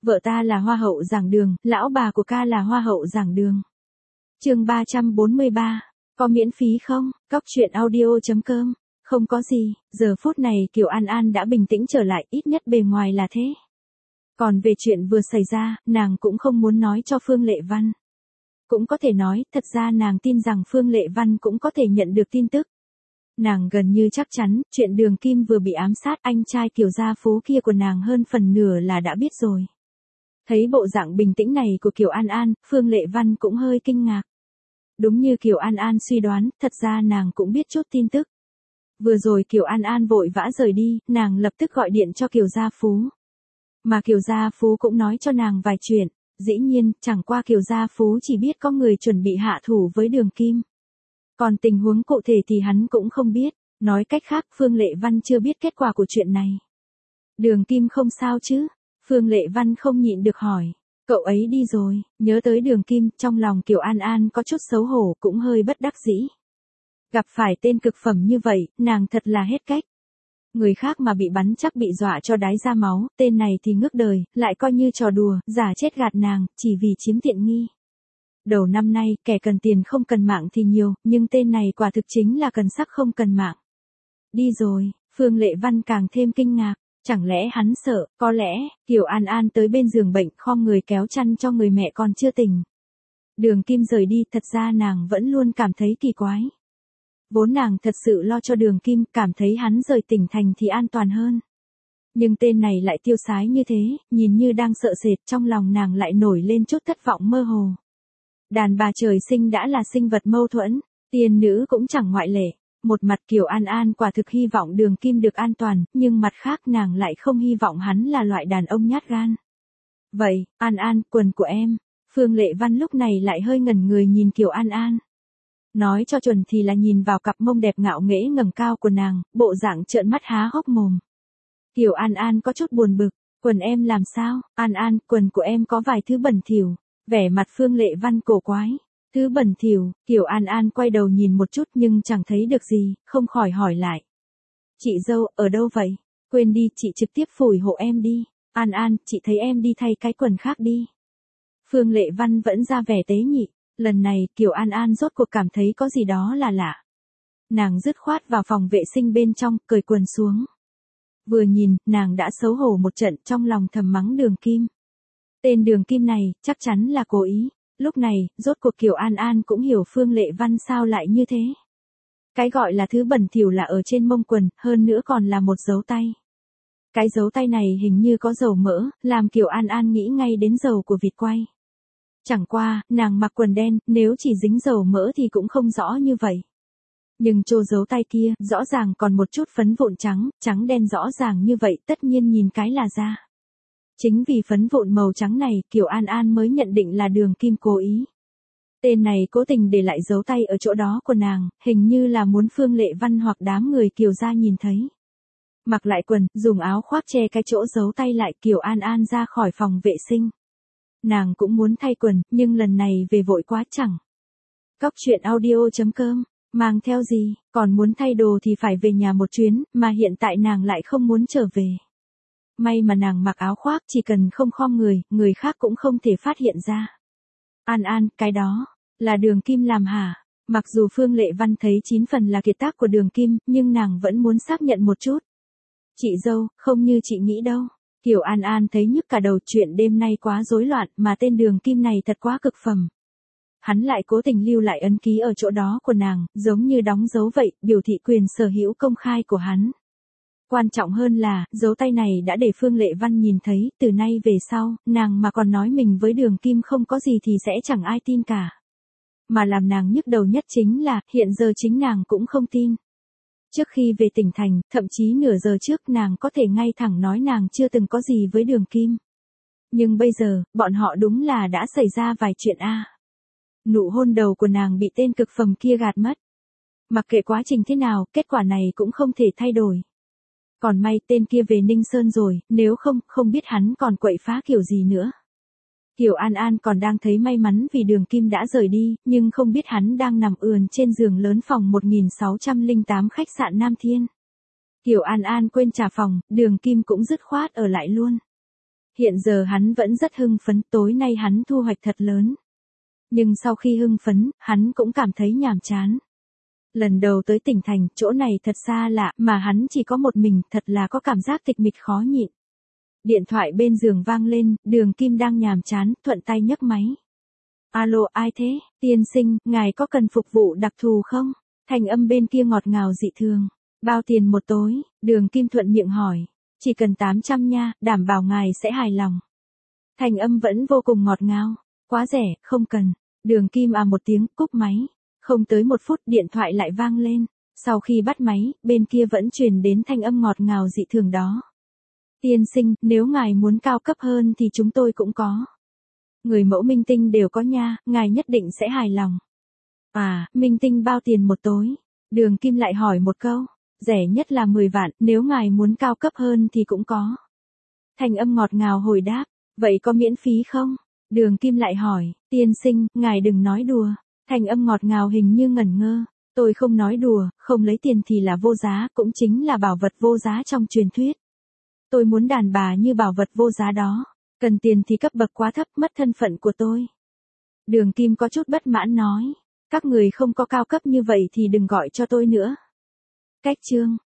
Vợ ta là hoa hậu giảng đường, lão bà của ca là hoa hậu giảng đường. Chương 343. Có miễn phí không? Cóc truyện audio.com. Không có gì, giờ phút này Kiều An An đã bình tĩnh trở lại, ít nhất bề ngoài là thế. Còn về chuyện vừa xảy ra, nàng cũng không muốn nói cho Phương Lệ Văn. Cũng có thể nói, thật ra nàng tin rằng Phương Lệ Văn cũng có thể nhận được tin tức. Nàng gần như chắc chắn, chuyện Đường Kim vừa bị ám sát, anh trai Kiều gia Phú kia của nàng hơn phần nửa là đã biết rồi. Thấy bộ dạng bình tĩnh này của Kiều An An, Phương Lệ Văn cũng hơi kinh ngạc. Đúng như Kiều An An suy đoán, thật ra nàng cũng biết chút tin tức. Vừa rồi Kiều An An vội vã rời đi, nàng lập tức gọi điện cho Kiều gia Phú. Mà Kiều gia Phú cũng nói cho nàng vài chuyện, dĩ nhiên, chẳng qua Kiều gia Phú chỉ biết có người chuẩn bị hạ thủ với Đường Kim. Còn tình huống cụ thể thì hắn cũng không biết, nói cách khác Phương Lệ Văn chưa biết kết quả của chuyện này. Đường Kim không sao chứ? Phương Lệ Văn không nhịn được hỏi. Cậu ấy đi rồi, nhớ tới Đường Kim, trong lòng Kiều An An có chút xấu hổ, cũng hơi bất đắc dĩ. Gặp phải tên cực phẩm như vậy, nàng thật là hết cách. Người khác mà bị bắn chắc bị dọa cho đái ra máu, tên này thì ngước đời, lại coi như trò đùa, giả chết gạt nàng, chỉ vì chiếm tiện nghi. Đầu năm nay, kẻ cần tiền không cần mạng thì nhiều, nhưng tên này quả thực chính là cần sắc không cần mạng. Đi rồi, Phương Lệ Văn càng thêm kinh ngạc. Chẳng lẽ hắn sợ, có lẽ, Kiều An An tới bên giường bệnh khom người kéo chăn cho người mẹ còn chưa tỉnh. Đường Kim rời đi, thật ra nàng vẫn luôn cảm thấy kỳ quái. Vốn nàng thật sự lo cho Đường Kim, cảm thấy hắn rời tỉnh thành thì an toàn hơn. Nhưng tên này lại tiêu sái như thế, nhìn như đang sợ sệt, trong lòng nàng lại nổi lên chút thất vọng mơ hồ. Đàn bà trời sinh đã là sinh vật mâu thuẫn, tiên nữ cũng chẳng ngoại lệ. Một mặt Kiều An An quả thực hy vọng Đường Kim được an toàn, nhưng mặt khác nàng lại không hy vọng hắn là loại đàn ông nhát gan. Vậy, An An, quần của em. Phương Lệ Văn lúc này lại hơi ngẩn người nhìn Kiều An An. Nói cho chuẩn thì là nhìn vào cặp mông đẹp ngạo nghễ ngẩng cao của nàng, bộ dạng trợn mắt há hốc mồm. Kiều An An có chút buồn bực, quần em làm sao? An An, quần của em có vài thứ bẩn thỉu. Vẻ mặt Phương Lệ Văn cổ quái. Thứ bẩn thỉu, Kiều An An quay đầu nhìn một chút nhưng chẳng thấy được gì, không khỏi hỏi lại. Chị dâu, ở đâu vậy? Quên đi, chị trực tiếp phủi hộ em đi. An An, chị thấy em đi thay cái quần khác đi. Phương Lệ Văn vẫn ra vẻ tế nhị, lần này Kiều An An rốt cuộc cảm thấy có gì đó là lạ. Nàng dứt khoát vào phòng vệ sinh bên trong, cởi quần xuống. Vừa nhìn, nàng đã xấu hổ một trận, trong lòng thầm mắng Đường Kim. Tên Đường Kim này, chắc chắn là cố ý. Lúc này, rốt cuộc Kiều An An cũng hiểu Phương Lệ Văn sao lại như thế. Cái gọi là thứ bẩn thỉu là ở trên mông quần, hơn nữa còn là một dấu tay. Cái dấu tay này hình như có dầu mỡ, làm Kiều An An nghĩ ngay đến dầu của vịt quay. Chẳng qua, nàng mặc quần đen, nếu chỉ dính dầu mỡ thì cũng không rõ như vậy. Nhưng chỗ dấu tay kia, rõ ràng còn một chút phấn vụn trắng, trắng đen rõ ràng như vậy, tất nhiên nhìn cái là ra. Chính vì phấn vụn màu trắng này, Kiều An An mới nhận định là Đường Kim cố ý. Tên này cố tình để lại dấu tay ở chỗ đó của nàng, hình như là muốn Phương Lệ Văn hoặc đám người Kiều gia nhìn thấy. Mặc lại quần, dùng áo khoác che cái chỗ dấu tay lại, Kiều An An ra khỏi phòng vệ sinh. Nàng cũng muốn thay quần, nhưng lần này về vội quá chẳng. Cóc truyện audio.com, mang theo gì, còn muốn thay đồ thì phải về nhà một chuyến, mà hiện tại nàng lại không muốn trở về. May mà nàng mặc áo khoác, chỉ cần không khom người, người khác cũng không thể phát hiện ra. An An, cái đó, là Đường Kim làm hả? Mặc dù Phương Lệ Văn thấy 9 phần là kiệt tác của Đường Kim, nhưng nàng vẫn muốn xác nhận một chút. Chị dâu, không như chị nghĩ đâu. Kiều An An thấy nhức cả đầu, chuyện đêm nay quá rối loạn, mà tên Đường Kim này thật quá cực phẩm. Hắn lại cố tình lưu lại ấn ký ở chỗ đó của nàng, giống như đóng dấu vậy, biểu thị quyền sở hữu công khai của hắn. Quan trọng hơn là, dấu tay này đã để Phương Lệ Văn nhìn thấy, từ nay về sau, nàng mà còn nói mình với Đường Kim không có gì thì sẽ chẳng ai tin cả. Mà làm nàng nhức đầu nhất chính là, hiện giờ chính nàng cũng không tin. Trước khi về tỉnh thành, thậm chí nửa giờ trước nàng có thể ngay thẳng nói nàng chưa từng có gì với Đường Kim. Nhưng bây giờ, bọn họ đúng là đã xảy ra vài chuyện a. Nụ hôn đầu của nàng bị tên cực phẩm kia gạt mất. Mặc kệ quá trình thế nào, kết quả này cũng không thể thay đổi. Còn may tên kia về Ninh Sơn rồi, nếu không, không biết hắn còn quậy phá kiểu gì nữa. Kiều An An còn đang thấy may mắn vì Đường Kim đã rời đi, nhưng không biết hắn đang nằm ườn trên giường lớn phòng 1608 khách sạn Nam Thiên. Kiều An An quên trả phòng, Đường Kim cũng dứt khoát ở lại luôn. Hiện giờ hắn vẫn rất hưng phấn, tối nay hắn thu hoạch thật lớn. Nhưng sau khi hưng phấn, hắn cũng cảm thấy nhàm chán. Lần đầu tới tỉnh thành, chỗ này thật xa lạ, mà hắn chỉ có một mình, thật là có cảm giác tịch mịch khó nhịn. Điện thoại bên giường vang lên, Đường Kim đang nhàm chán, thuận tay nhấc máy. Alo, ai thế? Tiên sinh, ngài có cần phục vụ đặc thù không? Thanh âm bên kia ngọt ngào dị thường. Bao tiền một tối? Đường Kim thuận miệng hỏi. Chỉ cần 800 nha, đảm bảo ngài sẽ hài lòng. Thanh âm vẫn vô cùng ngọt ngào. Quá rẻ, không cần. Đường Kim một tiếng, cúp máy. Không tới 1 phút điện thoại lại vang lên. Sau khi bắt máy, bên kia vẫn truyền đến thanh âm ngọt ngào dị thường đó. Tiên sinh, nếu ngài muốn cao cấp hơn thì chúng tôi cũng có. Người mẫu minh tinh đều có nha, ngài nhất định sẽ hài lòng. Minh tinh bao tiền một tối? Đường Kim lại hỏi một câu. Rẻ nhất là 10 vạn, nếu ngài muốn cao cấp hơn thì cũng có. Thanh âm ngọt ngào hồi đáp, vậy có miễn phí không? Đường Kim lại hỏi, tiên sinh, ngài đừng nói đùa. Thanh âm ngọt ngào hình như ngẩn ngơ. Tôi không nói đùa, không lấy tiền thì là vô giá, cũng chính là bảo vật vô giá trong truyền thuyết. Tôi muốn đàn bà như bảo vật vô giá đó. Cần tiền thì cấp bậc quá thấp, mất thân phận của tôi. Đường Kim có chút bất mãn nói. Các người không có cao cấp như vậy thì đừng gọi cho tôi nữa. Cách chương